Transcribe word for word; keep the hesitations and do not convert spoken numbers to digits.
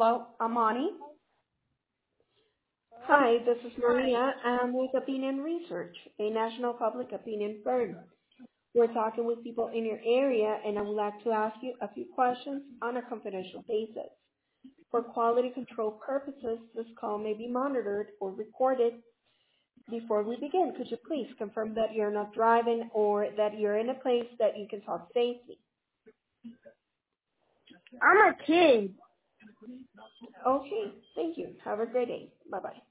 Hello, Amani. Hi, this is Maria. I'm with Opinion Research, a national public opinion firm. We're talking with people in your area, and I would like to ask you a few questions on a confidential basis. For quality control purposes, this call may be monitored or recorded. Before we begin, could you please confirm that you're not driving or that you're in a place that you can talk safely? I'm a kid. Okay, thank you. Have a great day. Bye-bye.